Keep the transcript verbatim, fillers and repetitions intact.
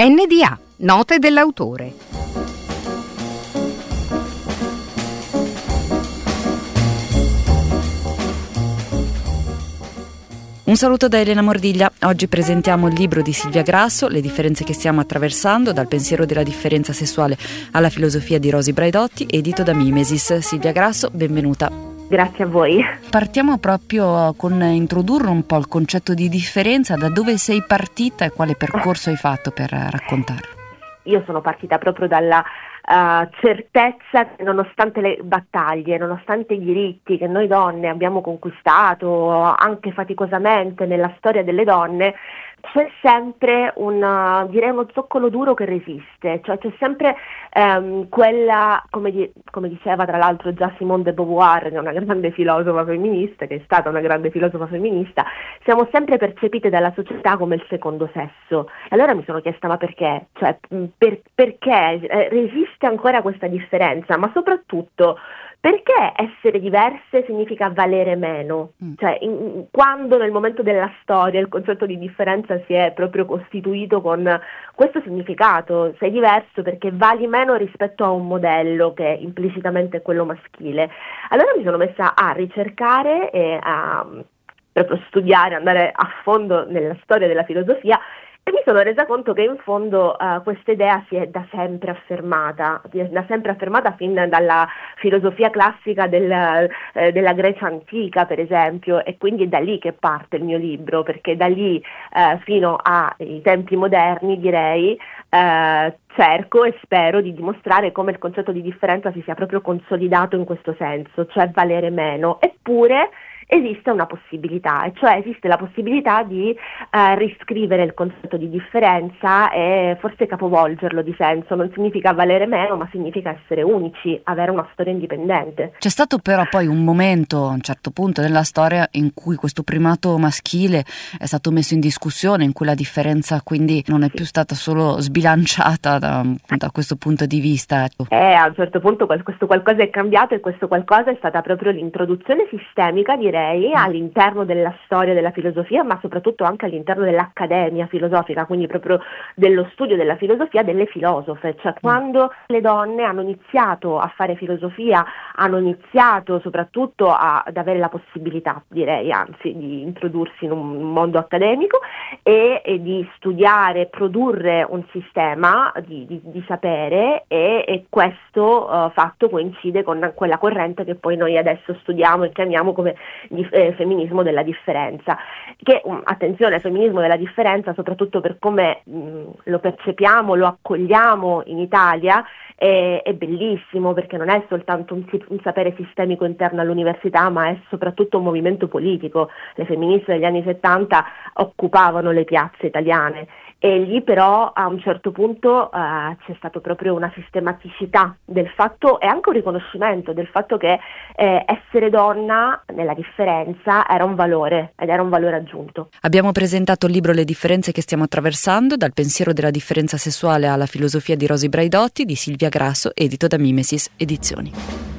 N D A, note dell'autore. Un saluto da Elena Mordiglia. Oggi presentiamo il libro di Silvia Grasso, Le differenze che stiamo attraversando, dal pensiero della differenza sessuale alla filosofia di Rosi Braidotti, edito da Mimesis. Silvia Grasso, benvenuta. Grazie a voi. Partiamo proprio con introdurre un po' il concetto di differenza, da dove sei partita e quale percorso hai fatto per raccontarlo. Io sono partita proprio dalla uh, certezza che nonostante le battaglie, nonostante i diritti che noi donne abbiamo conquistato anche faticosamente nella storia delle donne, c'è sempre un, direi uno zoccolo duro che resiste, cioè c'è sempre um, quella, come, di, come diceva tra l'altro già Simone de Beauvoir, che è una grande filosofa femminista, che è stata una grande filosofa femminista, siamo sempre percepite dalla società come il secondo sesso. E allora mi sono chiesta, ma perché? Cioè, per, perché eh, resiste ancora questa differenza? Ma soprattutto, perché essere diverse significa valere meno? Mm. Cioè, in, quando nel momento della storia il concetto di differenza si è proprio costituito con questo significato, sei diverso perché vali meno rispetto a un modello che implicitamente è quello maschile. Allora mi sono messa a ricercare e a proprio studiare, andare a fondo nella storia della filosofia, e mi sono resa conto che in fondo uh, questa idea si è da sempre affermata, da sempre affermata fin dalla filosofia classica del, eh, della Grecia antica, per esempio, e quindi è da lì che parte il mio libro, perché da lì eh, fino ai tempi moderni, direi, eh, cerco e spero di dimostrare come il concetto di differenza si sia proprio consolidato in questo senso, cioè valere meno. Eppure esiste una possibilità, e cioè esiste la possibilità di eh, riscrivere il concetto di differenza e forse capovolgerlo di senso. Non significa valere meno, ma significa essere unici, avere una storia indipendente. C'è stato però poi un momento, a un certo punto della storia, in cui questo primato maschile è stato messo in discussione, in cui la differenza quindi non è più stata solo sbilanciata da, da questo punto di vista. Eh, a un certo punto questo qualcosa è cambiato, e questo qualcosa è stata proprio l'introduzione sistemica, direi, all'interno della storia della filosofia, ma soprattutto anche all'interno dell'accademia filosofica, quindi proprio dello studio della filosofia delle filosofe. Cioè, quando le donne hanno iniziato a fare filosofia, hanno iniziato soprattutto a, ad avere la possibilità, direi anzi, di introdursi in un mondo accademico e, e di studiare, produrre un sistema di, di, di sapere, e, e questo uh, fatto coincide con quella corrente che poi noi adesso studiamo e chiamiamo come di eh, femminismo della differenza, che um, attenzione, femminismo della differenza, soprattutto per come mh, lo percepiamo, lo accogliamo in Italia, è, è bellissimo, perché non è soltanto un, un sapere sistemico interno all'università, ma è soprattutto un movimento politico. Le femministe degli anni settanta occupavano le piazze italiane, e lì però a un certo punto uh, c'è stato proprio una sistematicità del fatto, e anche un riconoscimento del fatto che eh, essere donna nella differenza era un valore, ed era un valore aggiunto. Abbiamo presentato il libro Le differenze che stiamo attraversando, dal pensiero della differenza sessuale alla filosofia di Rosi Braidotti, di Silvia Grasso, edito da Mimesis Edizioni.